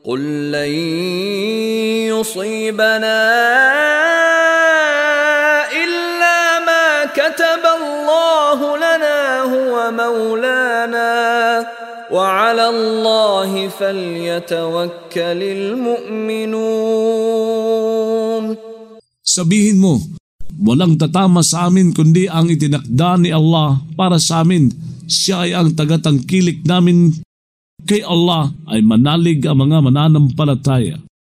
قل لن يصيبنا إلا ما كتب الله لنا هو مولانا وعلى الله فليتوكل المؤمنون. Sabihin mo, walang tatama sa amin kundi ang itinakda ni Allah para sa amin. Siya ay ang tagatangkilik namin. Kay Allah ay manalig ang mga mananampalataya.